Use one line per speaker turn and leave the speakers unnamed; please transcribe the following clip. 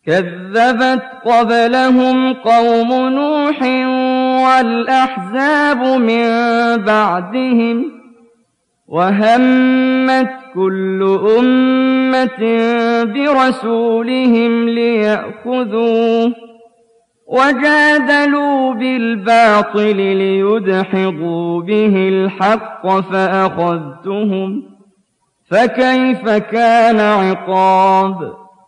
كذبت قبلهم قوم نوح والأحزاب من بعدهم وهمت كل أمة برسولهم ليأخذوه وجادلوا بالباطل ليدحضوا به الحق فأخذتهم فكيف كان عقاب